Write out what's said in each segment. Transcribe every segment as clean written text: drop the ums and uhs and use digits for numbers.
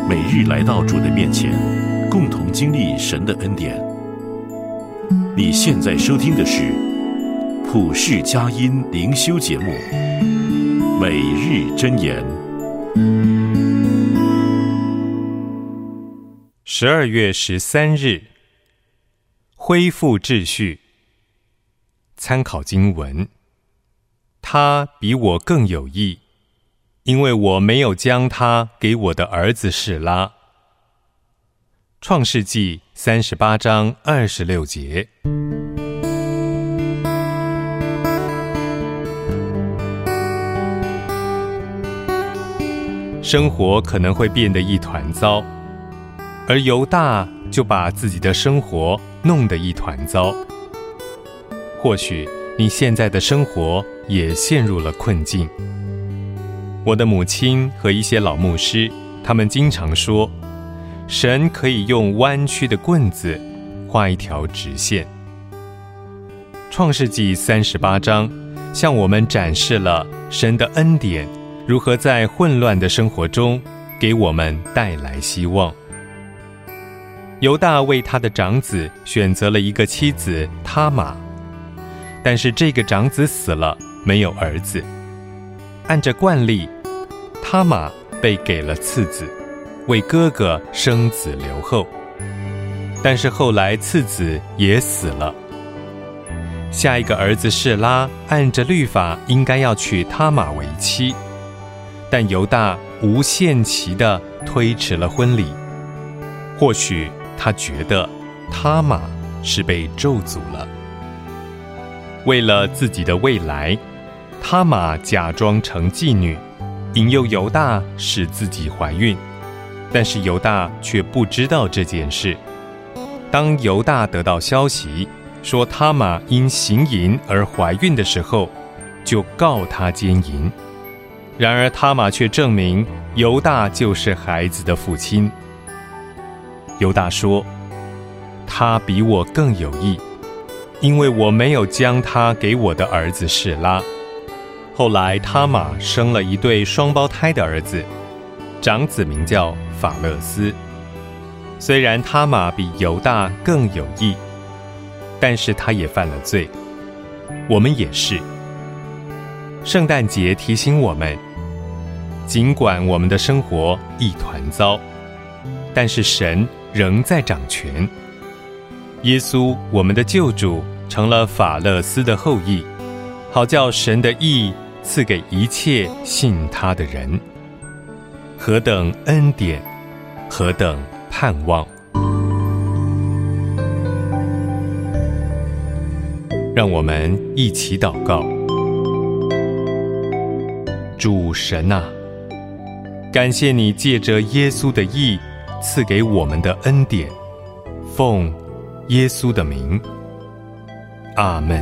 每日来到主的面前，共同经历神的恩典。你现在收听的是普世佳音灵修节目《每日箴言》。 12月13日，恢复秩序。参考经文：他比我更有益，因为我没有将他给我的儿子示拉。创世纪38章26节。生活可能会变得一团糟，而犹大就把自己的生活弄得一团糟。或许你现在的生活也陷入了困境。我的母亲和一些老牧师，他们经常说，神可以用弯曲的棍子画一条直线。创世纪38章向我们展示了神的恩典如何在混乱的生活中给我们带来希望。犹大为他的长子选择了一个妻子他玛，但是这个长子死了，没有儿子。按着惯例，他玛被给了次子，为哥哥生子留后。但是后来次子也死了，下一个儿子示拉按着律法应该要娶他玛为妻，但犹大无限期地推迟了婚礼。或许他觉得他玛是被咒诅了。为了自己的未来，他玛假装成妓女，引诱犹大使自己怀孕，但是犹大却不知道这件事。当犹大得到消息说他玛因行淫而怀孕的时候，就告他奸淫。然而他玛却证明犹大就是孩子的父亲。犹大说，他比我更有益，因为我没有将他给我的儿子示拉。后来他玛生了一对双胞胎的儿子，长子名叫法勒斯。虽然他玛比犹大更有益，但是他也犯了罪。我们也是。圣诞节提醒我们，尽管我们的生活一团糟，但是神仍在掌权。耶稣，我们的救主，成了法勒斯的后裔，好叫神的义赐给一切信他的人。何等恩典，何等盼望！让我们一起祷告。主神啊，感谢你借着耶稣的义赐给我们的恩典，奉耶稣的名，阿们。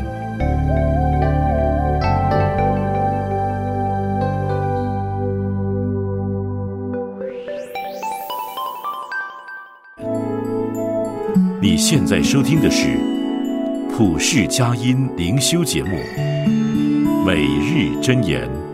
你现在收听的是普世佳音灵修节目《每日箴言》。